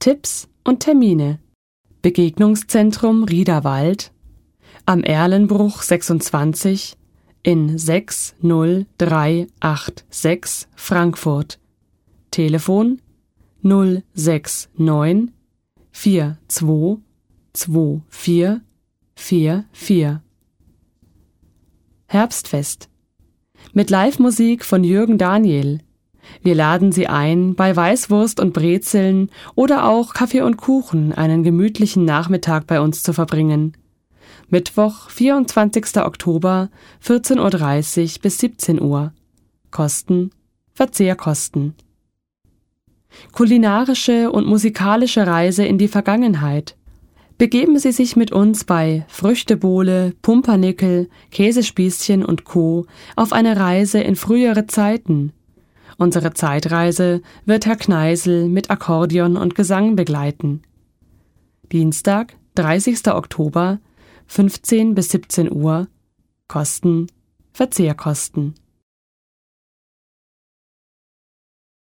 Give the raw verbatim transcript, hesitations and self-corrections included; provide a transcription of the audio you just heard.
Tipps und Termine: Begegnungszentrum Riederwald am Erlenbruch sechsundzwanzig in sechs null drei acht sechs Frankfurt. Telefon null sechs neun vier zwei zwei vier vier vier. Herbstfest mit Live-Musik von Jürgen Daniel. Wir laden Sie ein, bei Weißwurst und Brezeln oder auch Kaffee und Kuchen einen gemütlichen Nachmittag bei uns zu verbringen. Mittwoch, vierundzwanzigster Oktober, vierzehn Uhr dreißig bis siebzehn Uhr. Kosten: Verzehrkosten. Kulinarische und musikalische Reise in die Vergangenheit. Begeben Sie sich mit uns bei Früchtebowle, Pumpernickel, Käsespießchen und Co. auf eine Reise in frühere Zeiten. Unsere Zeitreise wird Herr Kneißl mit Akkordeon und Gesang begleiten. Dienstag, dreißigster Oktober, fünfzehn bis siebzehn Uhr. Kosten: Verzehrkosten.